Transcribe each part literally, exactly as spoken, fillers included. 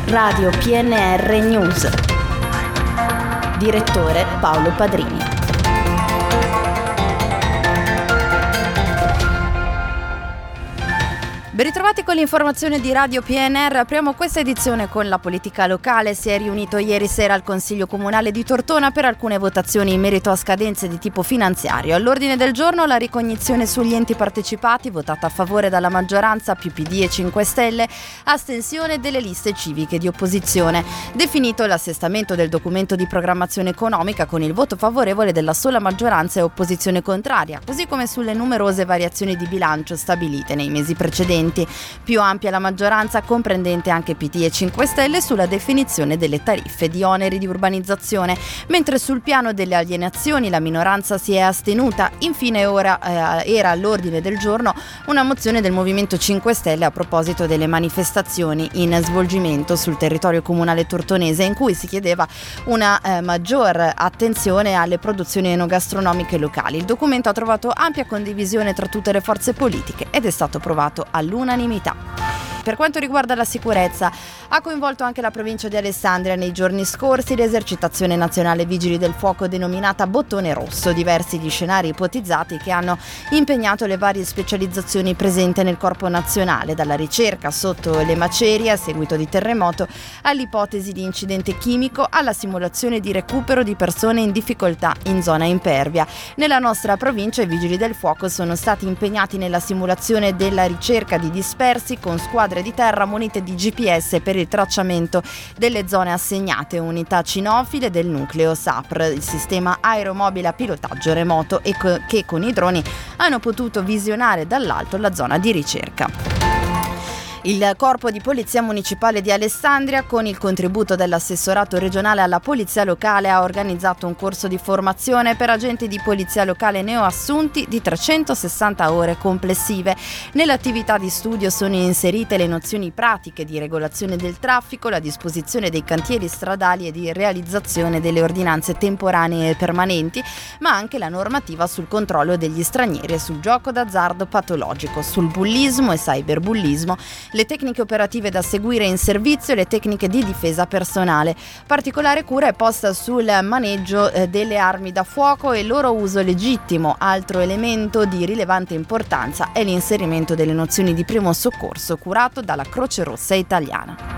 Radio P N R News. Direttore Paolo Padrini. Ben ritrovati con l'informazione di Radio P N R. Apriamo questa edizione con la politica locale. Si è riunito ieri sera il Consiglio Comunale di Tortona per alcune votazioni in merito a scadenze di tipo finanziario. All'ordine del giorno la ricognizione sugli enti partecipati, votata a favore dalla maggioranza più P D e cinque Stelle, astensione delle liste civiche di opposizione. Definito l'assestamento del documento di programmazione economica con il voto favorevole della sola maggioranza e opposizione contraria, così come sulle numerose variazioni di bilancio stabilite nei mesi precedenti. Più ampia la maggioranza, comprendente anche P D e cinque Stelle, sulla definizione delle tariffe di oneri di urbanizzazione, mentre sul piano delle alienazioni la minoranza si è astenuta. Infine ora eh, era all'ordine del giorno una mozione del Movimento cinque Stelle a proposito delle manifestazioni in svolgimento sul territorio comunale tortonese, in cui si chiedeva una eh, maggior attenzione alle produzioni enogastronomiche locali. Il documento ha trovato ampia condivisione tra tutte le forze politiche ed è stato approvato all'unanimità. Per quanto riguarda la sicurezza, ha coinvolto anche la provincia di Alessandria nei giorni scorsi l'esercitazione nazionale Vigili del Fuoco denominata Bottone Rosso, diversi gli scenari ipotizzati che hanno impegnato le varie specializzazioni presenti nel corpo nazionale, dalla ricerca sotto le macerie a seguito di terremoto all'ipotesi di incidente chimico alla simulazione di recupero di persone in difficoltà in zona impervia. Nella nostra provincia i Vigili del Fuoco sono stati impegnati nella simulazione della ricerca di dispersi con squadre di terra munite di G P S per il tracciamento delle zone assegnate, unità cinofile del nucleo S A P R, il sistema aeromobile a pilotaggio remoto, e co- che con i droni hanno potuto visionare dall'alto la zona di ricerca. Il Corpo di Polizia Municipale di Alessandria, con il contributo dell'assessorato regionale alla polizia locale, ha organizzato un corso di formazione per agenti di polizia locale neoassunti di trecentosessanta ore complessive. Nell'attività di studio sono inserite le nozioni pratiche di regolazione del traffico, la disposizione dei cantieri stradali e di realizzazione delle ordinanze temporanee e permanenti, ma anche la normativa sul controllo degli stranieri e sul gioco d'azzardo patologico, sul bullismo e cyberbullismo, le tecniche operative da seguire in servizio e le tecniche di difesa personale. Particolare cura è posta sul maneggio eh, delle armi da fuoco e il loro uso legittimo. Altro elemento di rilevante importanza è l'inserimento delle nozioni di primo soccorso curato dalla Croce Rossa Italiana.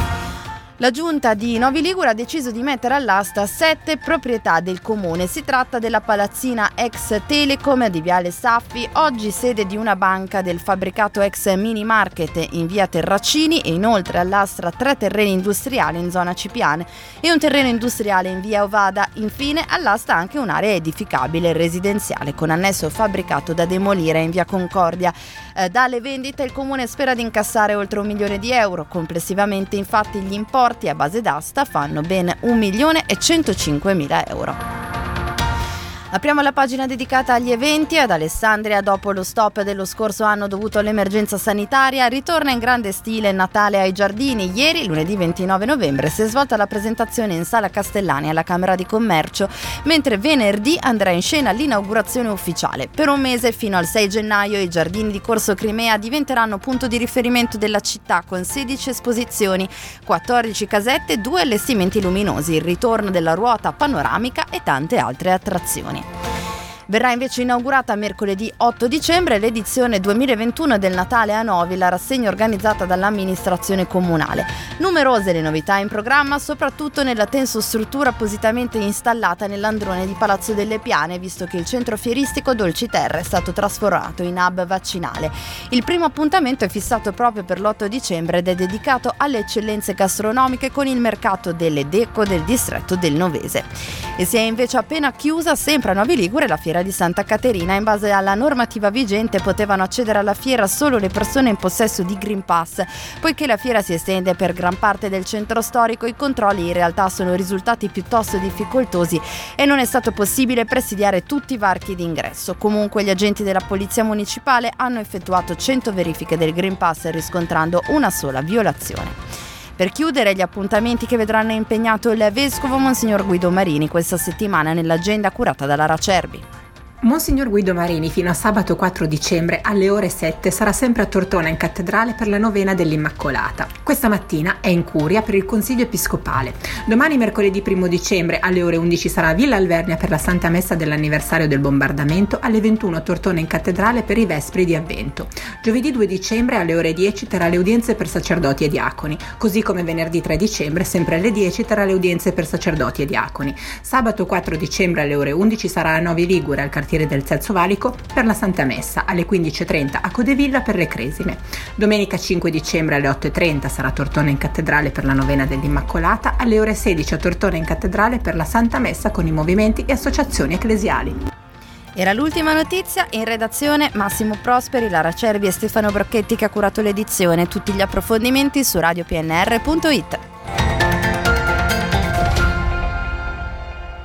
La giunta di Novi Ligure ha deciso di mettere all'asta sette proprietà del comune. Si tratta della palazzina ex Telecom di Viale Saffi, oggi sede di una banca, del fabbricato ex Mini Market in via Terracini, e inoltre all'asta tre terreni industriali in zona Cipiane e un terreno industriale in via Ovada. Infine all'asta anche un'area edificabile residenziale con annesso fabbricato da demolire in via Concordia. Eh, dalle vendite il comune spera di incassare oltre un milione di euro. Complessivamente infatti gli importi a base d'asta fanno ben un milione e centocinquemila euro. Apriamo la pagina dedicata agli eventi. Ad Alessandria, dopo lo stop dello scorso anno dovuto all'emergenza sanitaria, ritorna in grande stile Natale ai Giardini. Ieri, lunedì ventinove novembre, si è svolta la presentazione in Sala Castellani alla Camera di Commercio, mentre venerdì andrà in scena l'inaugurazione ufficiale. Per un mese, fino al sei gennaio, i Giardini di Corso Crimea diventeranno punto di riferimento della città con sedici esposizioni, quattordici casette, due allestimenti luminosi, il ritorno della ruota panoramica e tante altre attrazioni. Verrà invece inaugurata mercoledì otto dicembre l'edizione duemilaventuno del Natale a Novi, la rassegna organizzata dall'amministrazione comunale. Numerose le novità in programma, soprattutto nella tensostruttura appositamente installata nell'androne di Palazzo delle Piane, visto che il centro fieristico Dolci Terra è stato trasformato in hub vaccinale. Il primo appuntamento è fissato proprio per l'otto dicembre ed è dedicato alle eccellenze gastronomiche con il mercato delle Deco del distretto del Novese. E si è invece appena chiusa, sempre a Novi Ligure, la fiera di Santa Caterina. In base alla normativa vigente potevano accedere alla fiera solo le persone in possesso di Green Pass. Poiché la fiera si estende per gran parte del centro storico, i controlli in realtà sono risultati piuttosto difficoltosi e non è stato possibile presidiare tutti i varchi d'ingresso. Comunque gli agenti della polizia municipale hanno effettuato cento verifiche del Green Pass, riscontrando una sola violazione. Per chiudere, gli appuntamenti che vedranno impegnato il vescovo Monsignor Guido Marini questa settimana nell'agenda curata dalla Racerbi. Monsignor Guido Marini fino a sabato quattro dicembre alle ore sette sarà sempre a Tortona in cattedrale per la novena dell'Immacolata. Questa mattina è in curia per il Consiglio Episcopale. Domani mercoledì primo dicembre alle ore undici sarà a Villa Alvernia per la Santa Messa dell'anniversario del bombardamento, alle ventuno a Tortona in cattedrale per i Vespri di Avvento. Giovedì due dicembre alle ore dieci terrà le udienze per sacerdoti e diaconi, così come venerdì tre dicembre sempre alle dieci terrà le udienze per sacerdoti e diaconi. Sabato quattro dicembre alle ore undici sarà a Novi Ligure al quartiere del Terzo Valico per la Santa Messa, alle quindici e trenta a Codevilla per le Cresime. Domenica cinque dicembre alle otto e trenta sarà a Tortona in cattedrale per la novena dell'Immacolata, alle ore sedici a Tortona in cattedrale per la Santa Messa con i movimenti e associazioni ecclesiali. Era l'ultima notizia, in redazione Massimo Prosperi, Lara Cervi e Stefano Brocchetti che ha curato l'edizione. Tutti gli approfondimenti su radio p n r punto i t.